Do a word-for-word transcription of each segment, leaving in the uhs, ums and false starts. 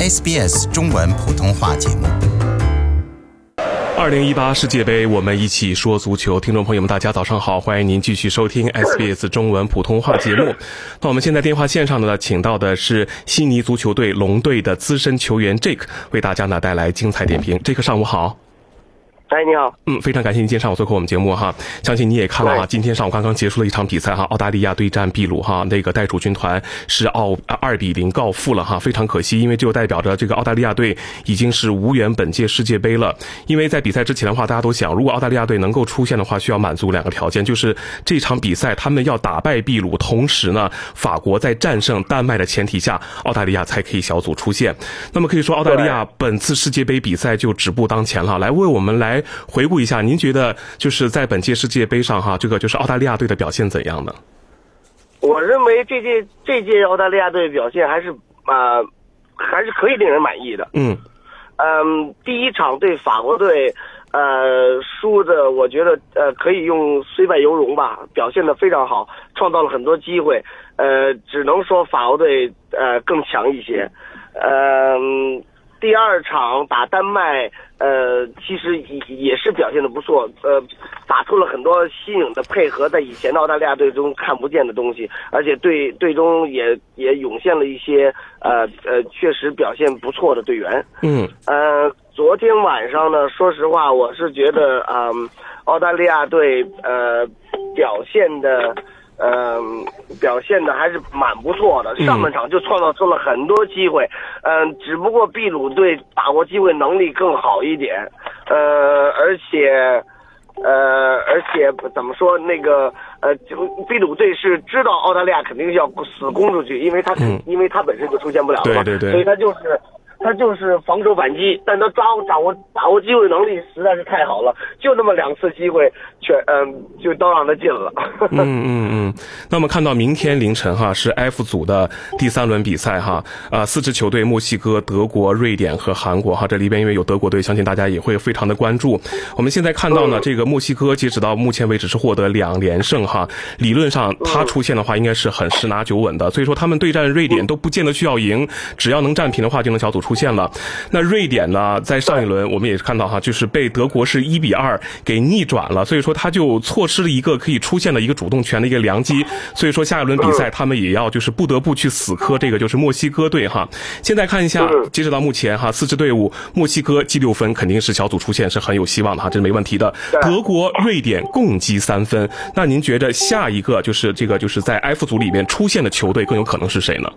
S B S 中文普通话节目。 二零一八世界杯，我们一起说足球。听众朋友们，大家早上好，欢迎您继续收听 S B S 中文普通话节目。那我们现在电话线上呢，请到的是悉尼足球队龙队的资深球员 Jake， 为大家呢带来精彩点评。Jake 上午好。 哎，你好。 嗯，非常感谢您今天上午做客我们节目哈。相信你也看了啊，今天上午刚刚结束了一场比赛哈，澳大利亚对战秘鲁哈，那个代主军团是澳二比零告负了哈，非常可惜，因为这就代表着这个澳大利亚队已经是无缘本届世界杯了。因为在比赛之前的话，大家都想，如果澳大利亚队能够出现的话，需要满足两个条件，就是这场比赛他们要打败秘鲁，同时呢，法国在战胜丹麦的前提下，澳大利亚才可以小组出线。那么可以说，澳大利亚本次世界杯比赛就止步当前了。来为我们来回顾一下，您觉得就是在本届世界杯上哈，这个就是澳大利亚队的表现怎样呢？ 我认为这届这届澳大利亚队表现还是啊、呃，还是可以令人满意的。嗯嗯，第一场对法国队，呃，输的我觉得呃可以用虽败犹荣吧，表现得非常好，创造了很多机会。呃，只能说法国队呃更强一些。嗯、呃。第二场打丹麦，呃，其实也也是表现得不错，呃，打出了很多新颖的配合，在以前的澳大利亚队中看不见的东西，而且队队中也也涌现了一些呃呃确实表现不错的队员。嗯，呃，昨天晚上呢，说实话，我是觉得啊、呃，澳大利亚队呃表现的。嗯、呃，表现的还是蛮不错的。上半场就创造出了很多机会，嗯、呃，只不过秘鲁队把握机会能力更好一点，呃，而且，呃，而且怎么说那个呃，秘鲁队是知道澳大利亚肯定要死攻出去，因为他、嗯、因为他本身就出现不了了嘛， 对对对， 所以他就是。他就是防守反击，但他抓掌握把握机会能力实在是太好了，就那么两次机会，全嗯就都让他进了。 嗯嗯嗯。那么看到明天凌晨哈是 F 组的第三轮比赛哈，啊四支球队墨西哥、德国、瑞典和韩国哈，这里边因为有德国队，相信大家也会非常的关注。我们现在看到呢，这个墨西哥截止到目前为止是获得两连胜哈，理论上他出现的话应该是很十拿九稳的，所以说他们对战瑞典都不见得需要赢，只要能战平的话就能小组出。出现了，那瑞典呢，在上一轮我们也看到哈，就是被德国是一比二给逆转了，所以说他就错失了一个可以出现的一个主动权的一个良机，所以说下一轮比赛他们也要就是不得不去死磕这个就是墨西哥队哈。现在看一下，截止到目前哈，四支队伍，墨西哥积六分，肯定是小组出线是很有希望的哈，这是没问题的。德国、瑞典共积三分，那您觉得下一个就是这个就是在 F 组里面出现的球队更有可能是谁呢？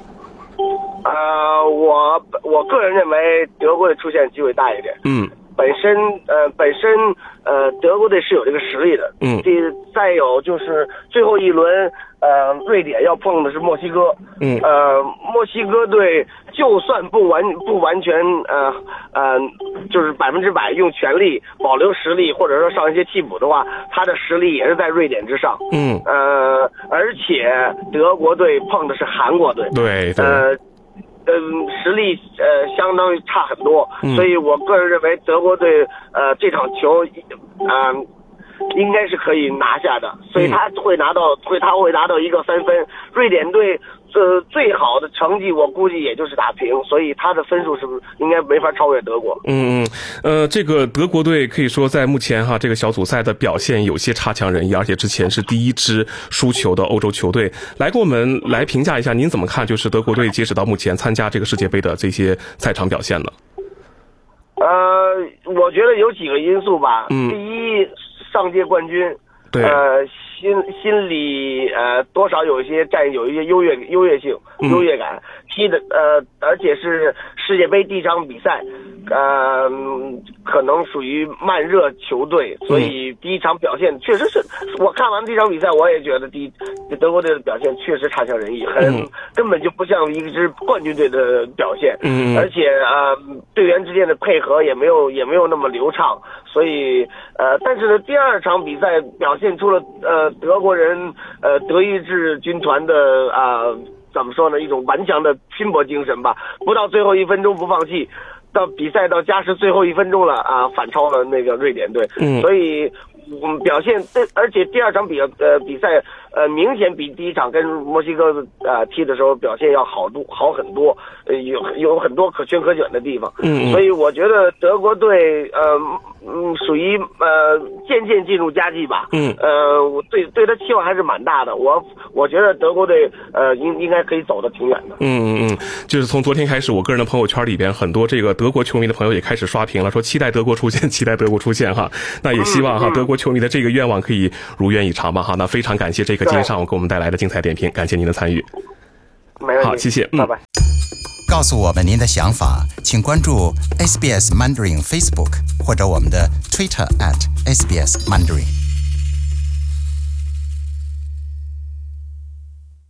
呃，我我个人认为德国队出现机会大一点。嗯，本身呃本身呃德国队是有这个实力的。嗯，第再有就是最后一轮呃瑞典要碰的是墨西哥。嗯，呃墨西哥队就算不完不完全呃呃就是百分之百用全力保留实力，或者说上一些替补的话，他的实力也是在瑞典之上。嗯，呃而且德国队碰的是韩国队。 对对。 呃。嗯，实力呃相当于差很多，嗯、所以我个人认为德国队呃这场球，嗯、呃，应该是可以拿下的，所以他会拿到，会他会拿到一个三分。瑞典队呃最好的成绩我估计也就是打平，所以他的分数是不是应该没法超越德国？ 嗯嗯，呃，这个德国队可以说在目前哈这个小组赛的表现有些差强人意，而且之前是第一支输球的欧洲球队。来给我们来评价一下，您怎么看就是德国队截止到目前参加这个世界杯的这些赛场表现呢？ 呃，我觉得有几个因素吧。嗯，第一，上届冠军， 对， 呃，心心里呃多少有一些占有一些优越优越性、优越感，踢的呃，而且是世界杯第一场比赛，呃，可能属于慢热球队，所以第一场表现确实是我看完这场比赛，我也觉得第德国队的表现确实差强人意，很、嗯、根本就不像一支冠军队的表现，嗯，而且呃队员之间的配合也没有也没有那么流畅，所以呃，但是呢，第二场比赛表现出了呃德国人呃德意志军团的啊、呃、怎么说呢，一种顽强的拼搏精神吧，不到最后一分钟不放弃。到比赛到加时最后一分钟了啊，反超了那个瑞典队，嗯，所以我们表现，而且第二场比呃比赛呃明显比第一场跟墨西哥呃踢的时候表现要好多好很多，呃有有很多可圈可点的地方。嗯，所以我觉得德国队呃嗯属于呃渐渐进入佳绩吧。嗯，呃我对对他期望还是蛮大的。我我觉得德国队呃应应该可以走得挺远的。 嗯嗯嗯，就是从昨天开始，我个人的朋友圈里边很多这个德国球迷的朋友也开始刷屏了，说期待德国出现，期待德国出现哈。那也希望哈、嗯嗯、德国球迷的这个愿望可以如愿以偿吧哈。那非常感谢这个今天上午给我们带来的精彩点评，感谢您的参与。 没问题， 好，谢谢， 嗯、拜拜。 告诉我们您的想法，请关注 S B S Mandarin Facebook 或者我们的 Twitter at S B S Mandarin。